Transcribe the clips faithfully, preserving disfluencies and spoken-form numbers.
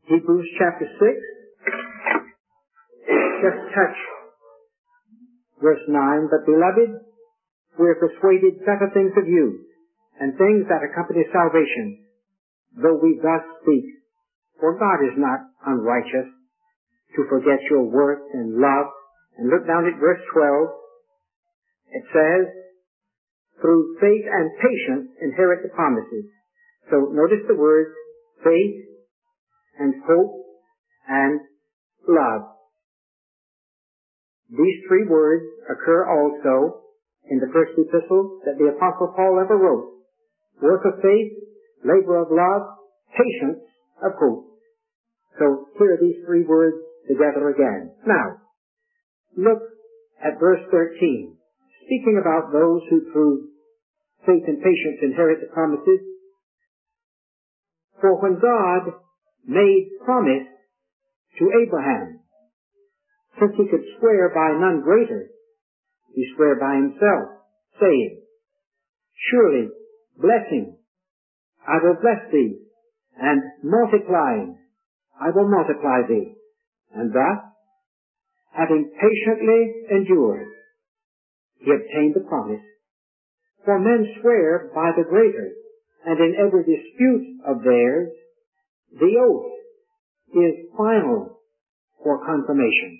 Hebrews chapter six, just touch verse nine. But beloved, we are persuaded better things of you, and things that accompany salvation, though we thus speak. For God is not unrighteous to forget your work and love. And look down at verse twelve. It says, through faith and patience inherit the promises. So notice the words faith and hope and love. These three words occur also in the first epistle that the Apostle Paul ever wrote. Work of faith, labor of love, patience of hope. So here are these three words together again. Now, look at verse thirteen. Speaking about those who through faith and patience inherit the promises. For when God made promise to Abraham, since he could swear by none greater, he sware by himself, saying, surely blessing, I will bless thee, and multiplying, I will multiply thee. And thus, having patiently endured, he obtained the promise. For men swear by the greater, and in every dispute of theirs, the oath is final for confirmation.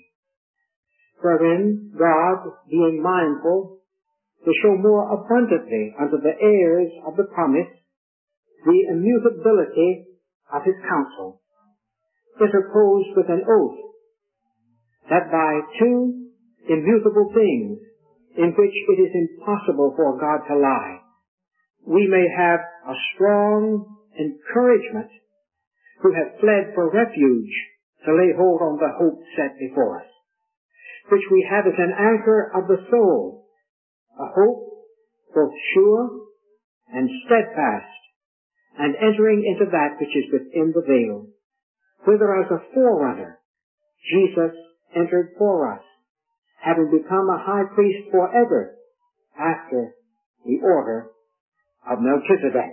Wherein God, being mindful to show more abundantly unto the heirs of the promise the immutability of his counsel, interposed with an oath, that by two immutable things in which it is impossible for God to lie, we may have a strong encouragement who have fled for refuge to lay hold on the hope set before us, which we have as an anchor of the soul, a hope both sure and steadfast, and entering into that which is within the veil, whither as a forerunner Jesus entered for us, having become a high priest forever after the order of Melchizedek.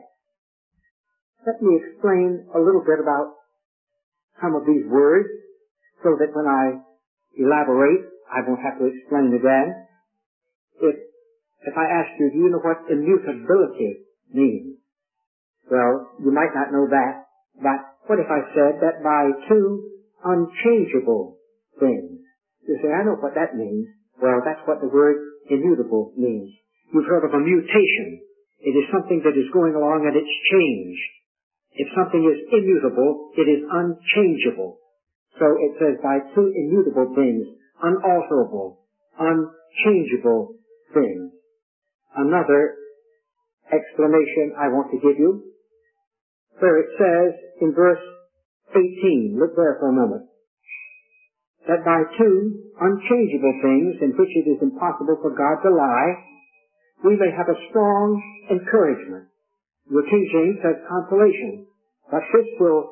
Let me explain a little bit about some of these words so that when I elaborate, I won't have to explain again. If, if I ask you, do you know what immutability means? Well, you might not know that, but what if I said that by two unchangeable things? You say, I know what that means. Well, that's what the word immutable means. You've heard of a mutation. It is something that is going along and it's changed. If something is immutable, it is unchangeable. So it says by two immutable things, unalterable, unchangeable things. Another explanation I want to give you, where it says in verse eighteen, look there for a moment, that by two unchangeable things in which it is impossible for God to lie, we may have a strong encouragement. Your King James says consolation, but this will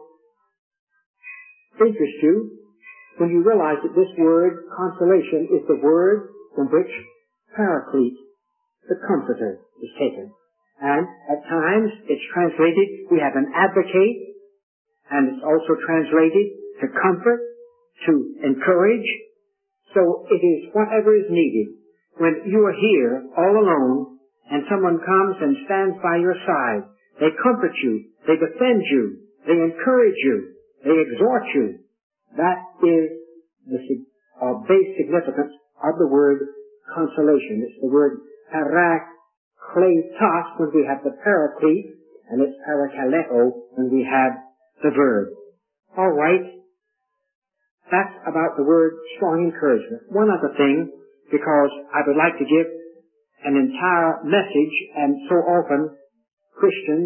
interest you when you realize that this word, consolation, is the word from which Paraclete, the Comforter, is taken. And at times it's translated, we have an advocate, and it's also translated to comfort, to encourage. So it is whatever is needed. When you are here all alone and someone comes and stands by your side, they comfort you, they defend you, they encourage you, they exhort you. That is the uh, base significance of the word consolation. It's the word parakletos when we have the paraclete, and it's parakaleo when we have the verb. All right. That's about the word strong encouragement. One other thing, because I would like to give an entire message, and so often Christians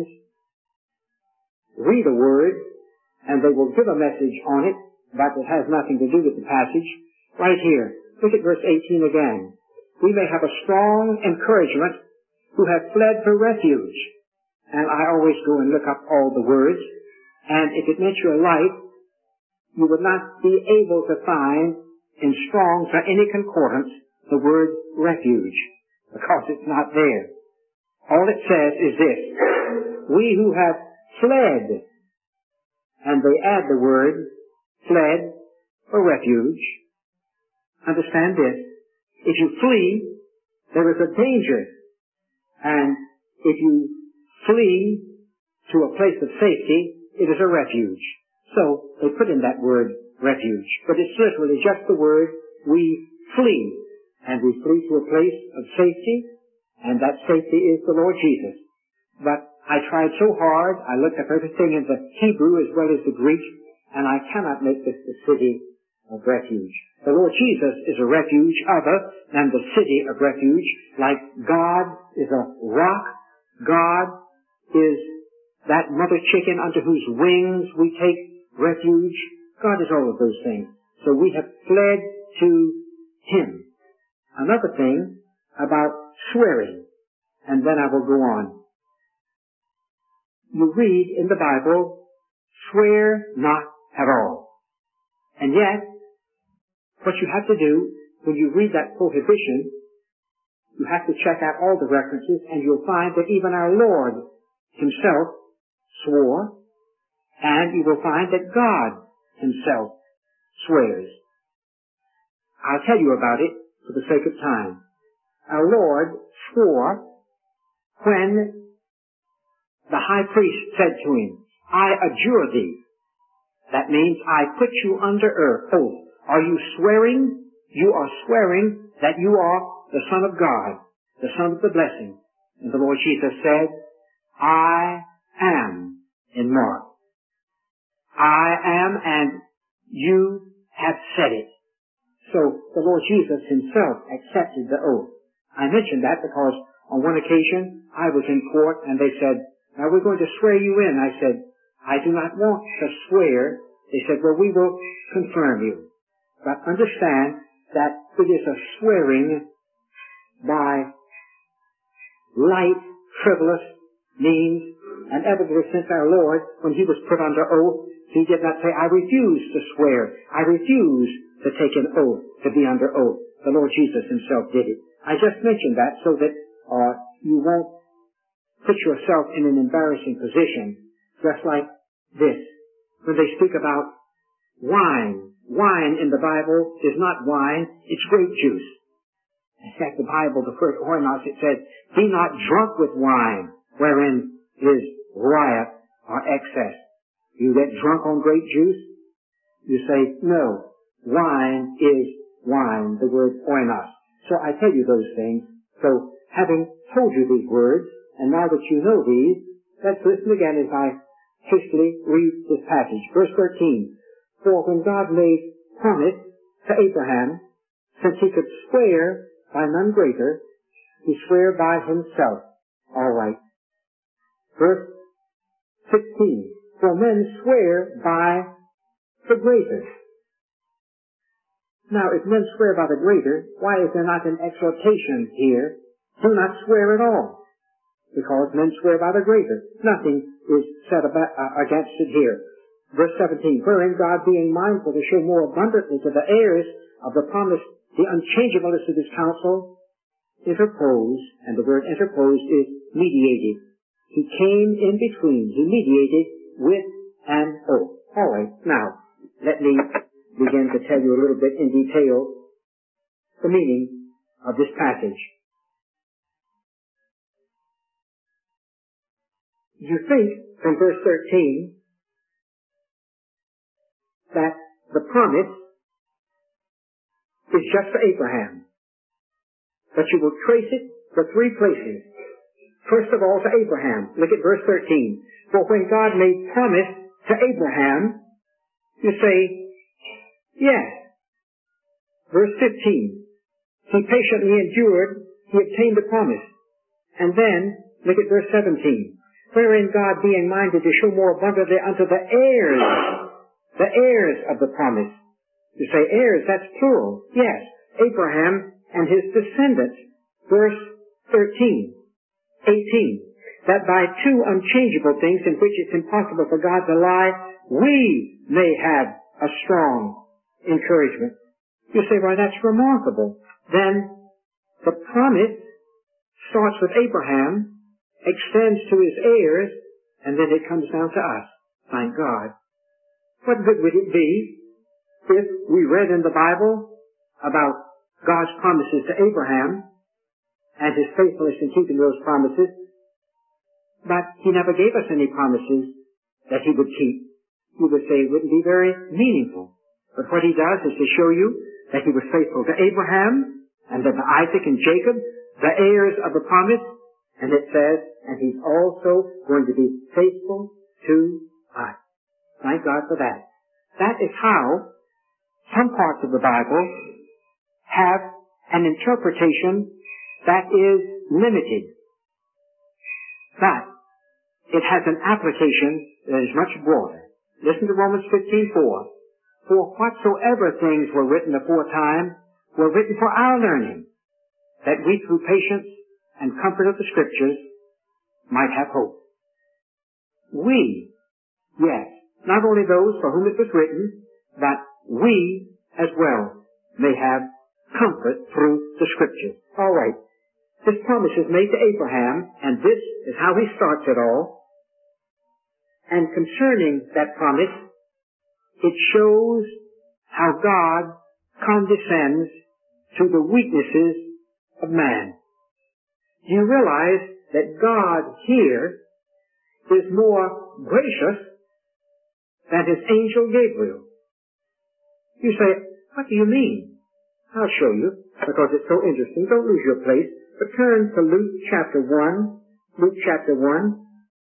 read a word and they will give a message on it, but it has nothing to do with the passage. Right here, look at verse eighteen again. We may have a strong encouragement who have fled for refuge. And I always go and look up all the words, and if it meant your life, you would not be able to find in Strong's or any concordance the word refuge, because it's not there. All it says is this: we who have fled and they add the word fled or refuge. Understand this. If you flee, there is a danger. And if you flee to a place of safety, it is a refuge. So they put in that word refuge. But it's literally just the word we flee. And we flee to a place of safety, and that safety is the Lord Jesus. But I tried so hard, I looked up everything in the Hebrew as well as the Greek, and I cannot make this the city of refuge. The Lord Jesus is a refuge other than the city of refuge. Like God is a rock, God is that mother chicken under whose wings we take refuge. God is all of those things. So we have fled to Him. Another thing about swearing, and then I will go on. You read in the Bible, swear not at all. And yet, what you have to do when you read that prohibition, you have to check out all the references, and you'll find that even our Lord Himself swore, and you will find that God Himself swears. I'll tell you about it for the sake of time. Our Lord swore when the high priest said to Him, I adjure Thee. That means I put you under oath. Are you swearing? You are swearing that you are the Son of God, the Son of the blessing. And the Lord Jesus said, I am in Mark. I am, and you have said it. So the Lord Jesus Himself accepted the oath. I mentioned that because on one occasion I was in court and they said, now we're going to swear you in. I said, I do not want to swear. They said, well, we will confirm you. But understand that it is a swearing by light, frivolous means, and evidently since our Lord, when He was put under oath, He did not say, I refuse to swear. I refuse to take an oath, to be under oath. The Lord Jesus Himself did it. I just mentioned that so that uh, you won't put yourself in an embarrassing position, just like this. When they speak about wine, wine in the Bible is not wine, it's grape juice. In fact, the Bible, the first oinos, it says, be not drunk with wine, wherein is riot or excess. You get drunk on grape juice? You say, no, wine is wine, the word oinos. So I tell you those things. So, having told you these words, and now that you know these, let's listen again as I hastily read this passage. Verse thirteen. For when God made promise to Abraham, since He could swear by none greater, He sware by Himself. All right. Verse sixteen. For men swear by the greater. Now, if men swear by the greater, why is there not an exhortation here? Do not swear at all. Because men swear by the greater. Nothing is said about, uh, against it here. Verse seventeen, wherein God being mindful to show more abundantly to the heirs of the promise the unchangeableness of His counsel, interposed, and the word interposed is mediated. He came in between. He mediated with an oath. All right, now, let me begin to tell you a little bit in detail the meaning of this passage. You think from verse thirteen that the promise is just for Abraham. But you will trace it for three places. First of all, to Abraham. Look at verse thirteen. For when God made promise to Abraham, you say, yes. Verse fifteen. He patiently endured, he obtained the promise. And then, look at verse seventeen. Wherein God being minded to show more abundantly unto the heirs, the heirs of the promise. You say heirs, that's plural. Yes, Abraham and his descendants. Verse thirteen, eighteen. That by two unchangeable things in which it's impossible for God to lie, we may have a strong encouragement. You say, well, that's remarkable. Then the promise starts with Abraham, extends to his heirs, and then it comes down to us. Thank God. What good would it be if we read in the Bible about God's promises to Abraham and his faithfulness in keeping those promises, but he never gave us any promises that he would keep? You would say it wouldn't be very meaningful. But what he does is to show you that he was faithful to Abraham and then to Isaac and Jacob, the heirs of the promise, and it says, and he's also going to be faithful to us. Thank God for that. That is how some parts of the Bible have an interpretation that is limited, but it has an application that is much broader. Listen to Romans fifteen four. For whatsoever things were written aforetime were written for our learning, that we through patience and comfort of the Scriptures might have hope. We, yes, not only those for whom it was written, but we as well may have comfort through the Scriptures. All right. This promise is made to Abraham, and this is how he starts it all. And concerning that promise, it shows how God condescends to the weaknesses of man. Do you realize that God here is more gracious than his angel Gabriel? You say, what do you mean? I'll show you, because it's so interesting. Don't lose your place, but turn to Luke chapter one. Luke chapter one.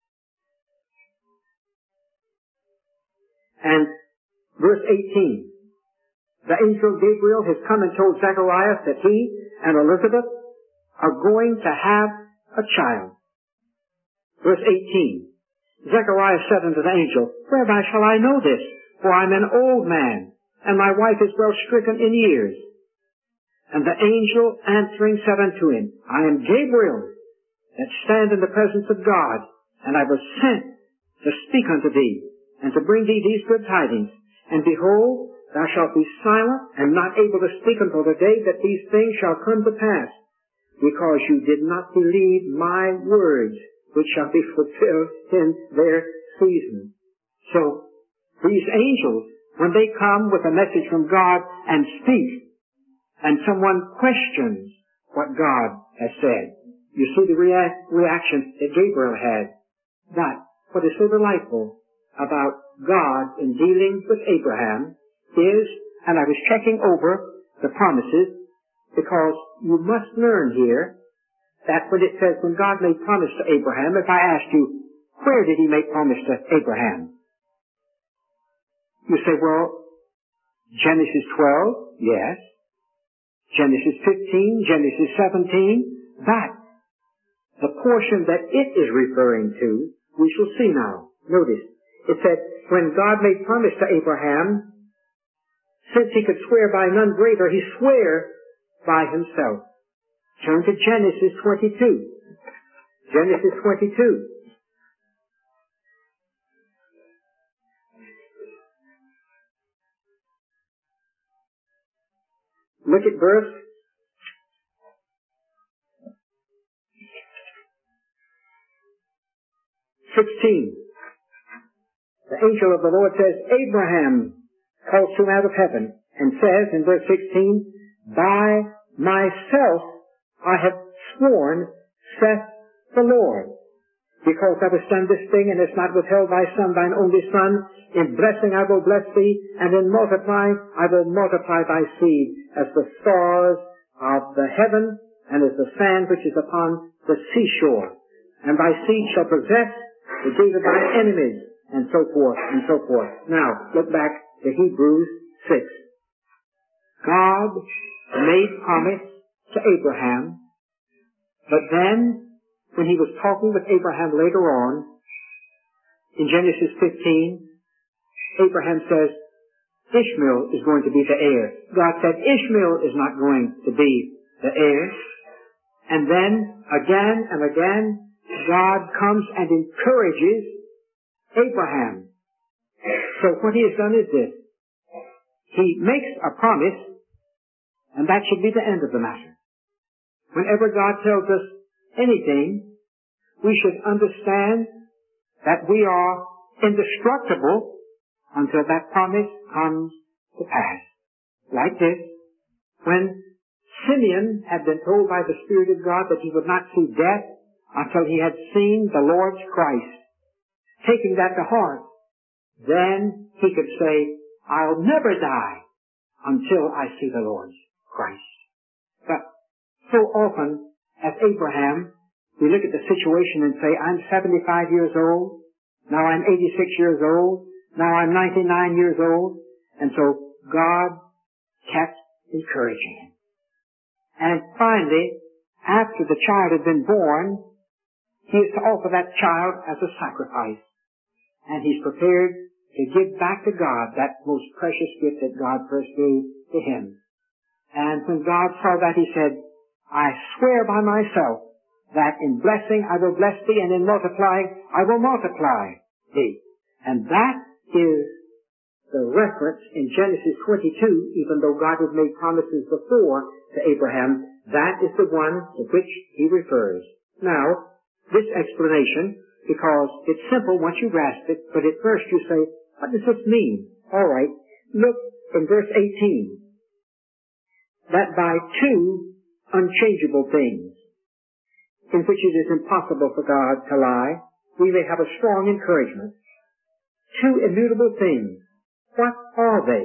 And verse eighteen. The angel Gabriel has come and told Zacharias that he and Elizabeth are going to have a child. Verse eighteen. Zacharias said unto the angel, Whereby shall I know this? For I am an old man, and my wife is well stricken in years. And the angel answering said unto him, I am Gabriel, that stand in the presence of God, and I was sent to speak unto thee, and to bring thee these good tidings. And behold, thou shalt be silent, and not able to speak until the day that these things shall come to pass, because you did not believe my words, which shall be fulfilled in their season. So, these angels, when they come with a message from God and speak, and someone questions what God has said, you see the rea- reaction that Gabriel had. But what is so delightful about God in dealing with Abraham is, and I was checking over the promises, because you must learn here that when it says, when God made promise to Abraham, if I asked you, where did he make promise to Abraham? You say, well, Genesis twelve, yes. Genesis fifteen, Genesis seventeen, but the portion that it is referring to, we shall see now. Notice, it said, when God made promise to Abraham, since he could swear by none greater, he sware by himself. Turn to Genesis twenty-two. Genesis twenty-two. Look at verse sixteen. The angel of the Lord says, Abraham calls him out of heaven and says in verse sixteen, By myself I have sworn, saith the Lord, because thou hast done this thing, and hast not withheld thy son, thine only son. In blessing I will bless thee, and in multiplying I will multiply thy seed as the stars of the heaven, and as the sand which is upon the seashore. And thy seed shall possess the gate of thine enemies, and so forth, and so forth. Now, look back to Hebrews six. God made promise to Abraham, but then, when he was talking with Abraham later on, in Genesis fifteen, Abraham says, Ishmael is going to be the heir. God said Ishmael is not going to be the heir. And then, again and again, God comes and encourages Abraham. So what he has done is this. He makes a promise, and that should be the end of the matter. Whenever God tells us anything, we should understand that we are indestructible until that promise comes to pass. Like this, when Simeon had been told by the Spirit of God that he would not see death until he had seen the Lord's Christ, taking that to heart, then he could say, I'll never die until I see the Lord's Christ. But so often, as Abraham, we look at the situation and say, I'm seventy-five years old, now I'm eighty-six years old, now I'm ninety-nine years old, and so God kept encouraging him. And finally, after the child had been born, he is to offer that child as a sacrifice. And he's prepared to give back to God that most precious gift that God first gave to him. And when God saw that, he said, I swear by myself that in blessing I will bless thee, and in multiplying I will multiply thee. And that is the reference in Genesis twenty-two, even though God had made promises before to Abraham, that is the one to which he refers. Now, this explanation, because it's simple once you grasp it, but at first you say, what does this mean? All right, look in verse eighteen. That by two unchangeable things, in which it is impossible for God to lie, we may have a strong encouragement. Two immutable things. What are they?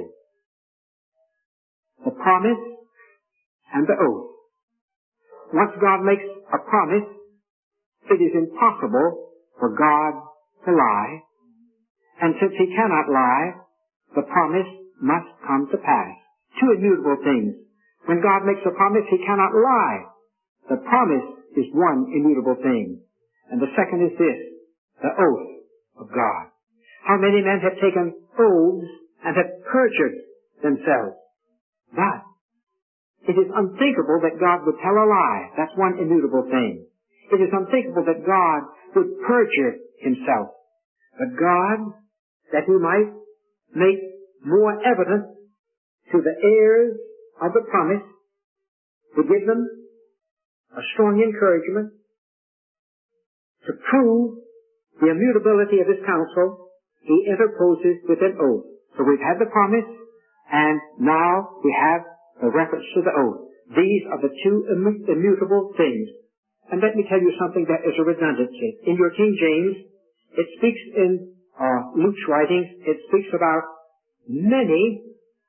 The promise and the oath. Once God makes a promise, it is impossible for God to lie. And since he cannot lie, the promise must come to pass. Two immutable things. When God makes a promise, he cannot lie. The promise is one immutable thing. And the second is this, the oath of God. How many men have taken oaths and have perjured themselves? But it is unthinkable that God would tell a lie. That's one immutable thing. It is unthinkable that God would perjure himself. But God, that he might make more evident to the heirs of the promise, to give them a strong encouragement, to prove the immutability of his counsel, he interposes with an oath. So we've had the promise, and now we have the reference to the oath. These are the two immu- immutable things. And let me tell you something that is a redundancy. In your King James, it speaks in uh, Luke's writings, it speaks about many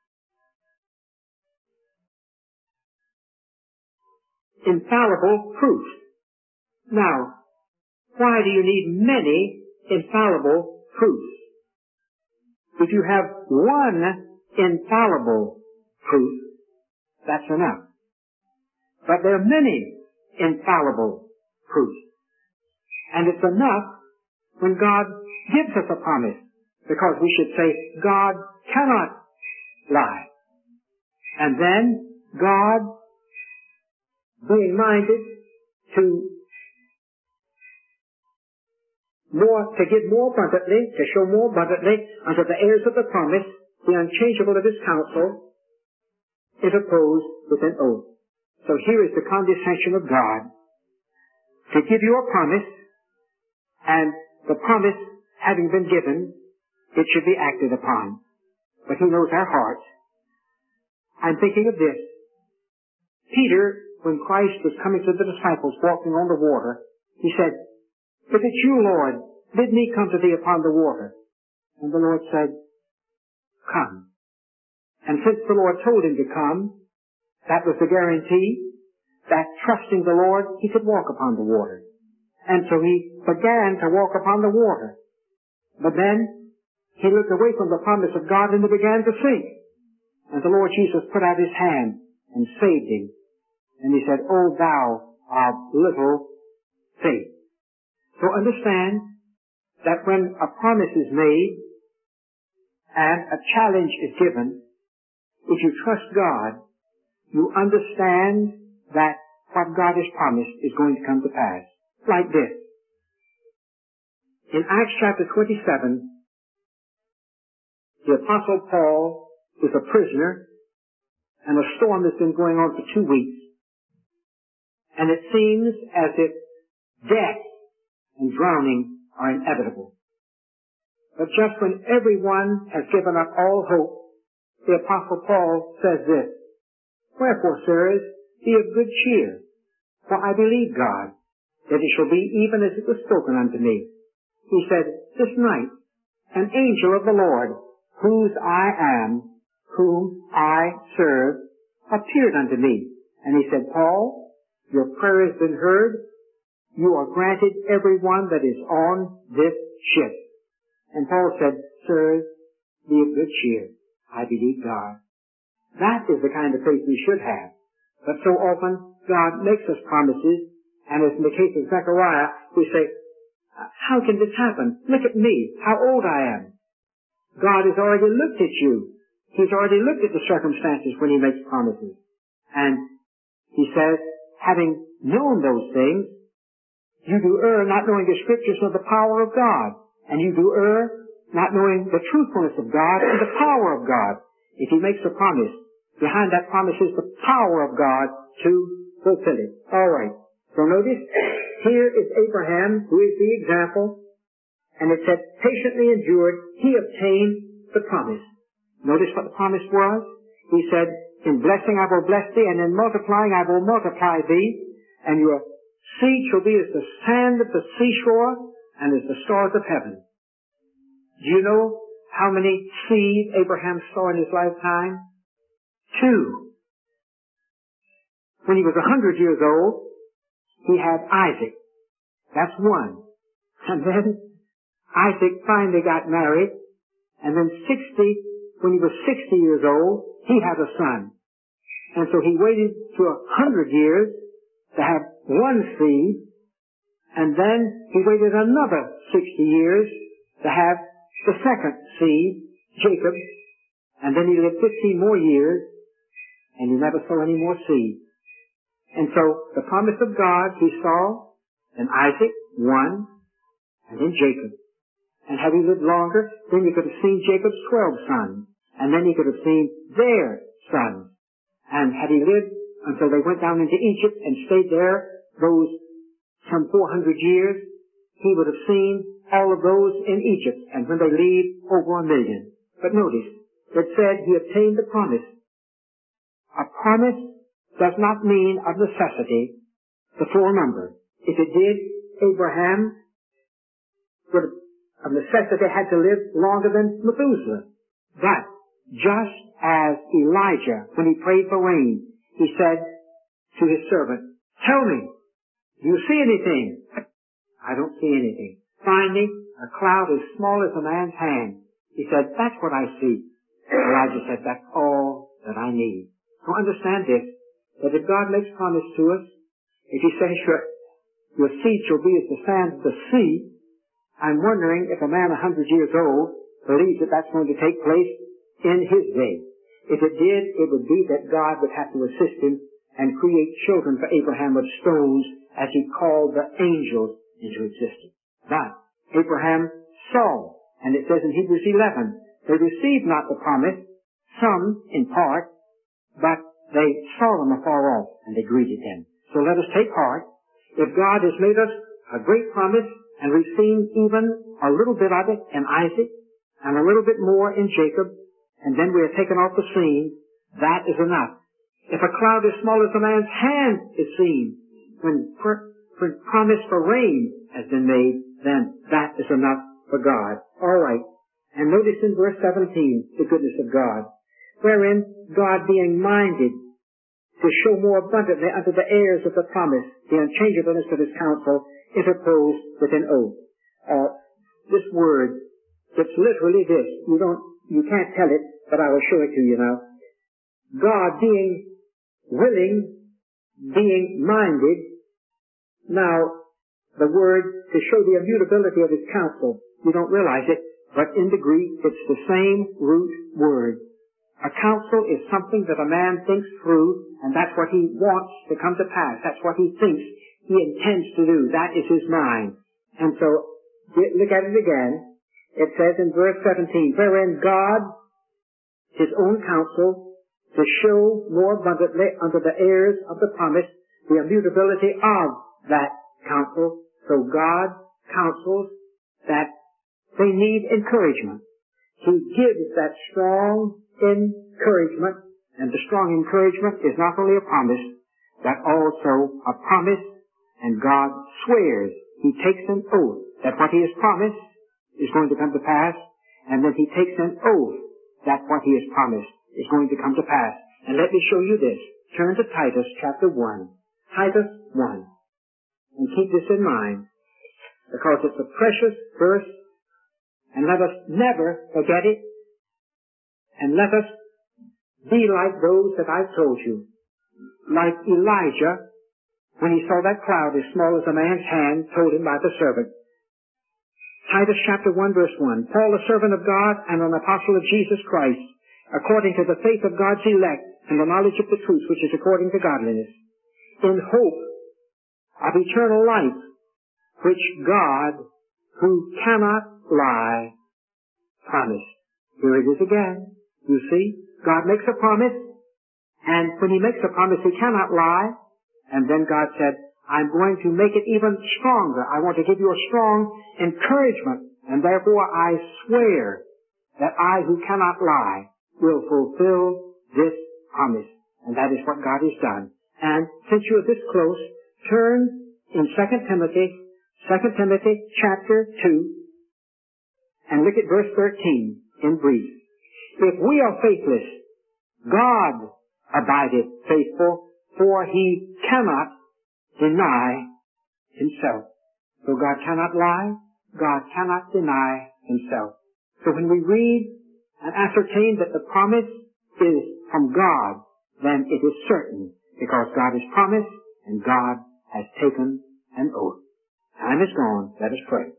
infallible proofs. Now, why do you need many infallible proofs? If you have one infallible proof, that's enough. But there are many infallible proofs. And it's enough when God gives us a promise, because we should say, God cannot lie. And then God, being minded to more, to give more abundantly, to show more abundantly unto the heirs of the promise, the unchangeable of his counsel, interposed with an oath. So here is the condescension of God to give you a promise, and the promise having been given, it should be acted upon. But he knows our hearts. I'm thinking of this. Peter, when Christ was coming to the disciples walking on the water, he said, if it's you, Lord, bid me come to thee upon the water. And the Lord said, come. And since the Lord told him to come, that was the guarantee that trusting the Lord, he could walk upon the water. And so he began to walk upon the water. But then he looked away from the promise of God and he began to sink. And the Lord Jesus put out his hand and saved him. And he said, O thou of little faith. So understand that when a promise is made and a challenge is given, if you trust God, you understand that what God has promised is going to come to pass. Like this. In Acts chapter twenty-seven, the Apostle Paul is a prisoner, and a storm has been going on for two weeks. And it seems as if death and drowning are inevitable. But just when everyone has given up all hope, the Apostle Paul says this, "Wherefore, sirs, be of good cheer, for I believe God, that it shall be even as it was spoken unto me." He said, "This night an angel of the Lord, whose I am, whom I serve, appeared unto me." And he said, "Paul, your prayer has been heard. You are granted every one that is on this ship." And Paul said, "Sirs, be of good cheer. I believe God." That is the kind of faith we should have. But so often God makes us promises, and as in the case of Zechariah, we say, "How can this happen? Look at me, how old I am." God has already looked at you. He's already looked at the circumstances when he makes promises. And he says, having known those things, you do err not knowing the Scriptures nor the power of God. And you do err not knowing the truthfulness of God and the power of God. If he makes a promise, behind that promise is the power of God to fulfill it. All right. So notice, here is Abraham, who is the example, and it said, patiently endured, he obtained the promise. Notice what the promise was. He said, "In blessing I will bless thee, and in multiplying I will multiply thee, and your seed shall be as the sand of the seashore, and as the stars of heaven." Do you know how many seed Abraham saw in his lifetime? Two. When he was a hundred years old, he had Isaac. That's one. And then Isaac finally got married, and then sixty, when he was sixty years old, he had a son. And so he waited to a hundred years to have one seed, and then he waited another sixty years to have the second seed, Jacob, and then he lived fifteen more years, and he never saw any more seed. And so the promise of God he saw in Isaac, one, and in Jacob. And had he lived longer, then he could have seen Jacob's twelve sons, and then he could have seen their sons. And had he lived until they went down into Egypt and stayed there those some four hundred years, he would have seen all of those in Egypt, and when they leave, over a million. But notice, it said he obtained the promise. A promise does not mean of necessity the full number. If it did, Abraham would have of necessity had to live longer than Methuselah. But just as Elijah, when he prayed for rain, he said to his servant, "Tell me, do you see anything?" "I don't see anything." Finally, a cloud as small as a man's hand. He said, "That's what I see." Elijah said, "That's all that I need." So understand this, that if God makes promise to us, if he says your, your seed shall be as the sand of the sea, I'm wondering if a man a hundred years old believes that that's going to take place in his day. If it did, it would be that God would have to assist him and create children for Abraham of stones as he called the angels into existence. But Abraham saw, and it says in Hebrews eleven, they received not the promise, some in part, but they saw them afar off, and they greeted them. So let us take heart. If God has made us a great promise, and we've seen even a little bit of it in Isaac, and a little bit more in Jacob, and then we are taken off the scene, that is enough. If a cloud as small as a man's hand is seen, when, per, when promise for rain has been made, then that is enough for God. All right. And notice in verse seventeen, the goodness of God, wherein God being minded to show more abundantly unto the heirs of the promise the unchangeableness of his counsel, interposed with an oath. Uh, this word, it's literally this. You don't, you can't tell it, but I will show it to you now. God being willing, being minded. Now, the word to show the immutability of his counsel, you don't realize it, but in the Greek, it's the same root word. A counsel is something that a man thinks through, and that's what he wants to come to pass. That's what he thinks he intends to do. That is his mind. And so, look at it again. It says in verse seventeen, wherein God, his own counsel, to show more abundantly unto the heirs of the promise the immutability of that counsel. So God counsels that They need encouragement. He gives that strong encouragement, and the strong encouragement is not only a promise, but also a promise, and God swears. He takes an oath that what He has promised is going to come to pass, and then He takes an oath that what He has promised is going to come to pass. And let me show you this. Turn to Titus chapter one. Titus one. And keep this in mind, because it's a precious verse, and let us never forget it, and let us be like those that I've told you. Like Elijah, when he saw that cloud as small as a man's hand, told him by the servant. Titus chapter one verse one. Paul, a servant of God and an apostle of Jesus Christ, according to the faith of God's elect and the knowledge of the truth which is according to godliness, in hope of eternal life, which God, who cannot lie, promised. Here it is again. You see, God makes a promise, and when He makes a promise, He cannot lie. And then God said, I'm going to make it even stronger. I want to give you a strong encouragement, and therefore I swear that I, who cannot lie, will fulfill this promise. And that is what God has done. And since you are this close, turn in Second Timothy, Second Timothy chapter two, and look at verse thirteen in brief. If we are faithless, God abideth faithful, for He cannot deny Himself. So God cannot lie, God cannot deny Himself. So when we read and ascertain that the promise is from God, then it is certain, because God has promised and God has taken an oath. Time is gone. Let us pray.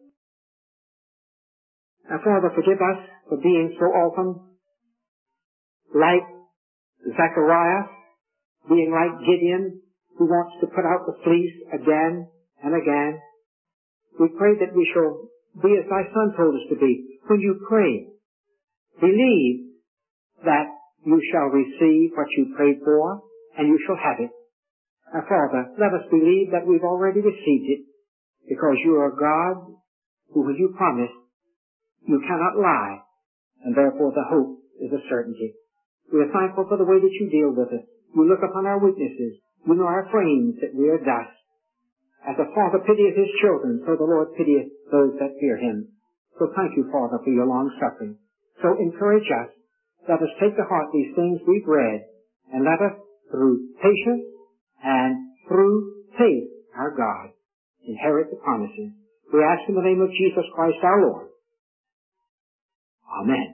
Now, Father, forgive us for being so often like Zechariah, being like Gideon, who wants to put out the fleece again and again. We pray that we shall be as Thy Son told us to be. When you pray, believe that you shall receive what you prayed for, and you shall have it. Now, Father, let us believe that we've already received it, because you are God who, when you promise, you cannot lie, and therefore the hope is a certainty. We are thankful for the way that you deal with us. You look upon our weaknesses. You know our frames, that we are dust. As a father pitieth his children, so the Lord pitieth those that fear Him. So thank you, Father, for your long suffering. So encourage us. Let us take to heart these things we've read, and let us, through patience and through faith, our God, inherit the promises. We ask in the name of Jesus Christ our Lord. Amen.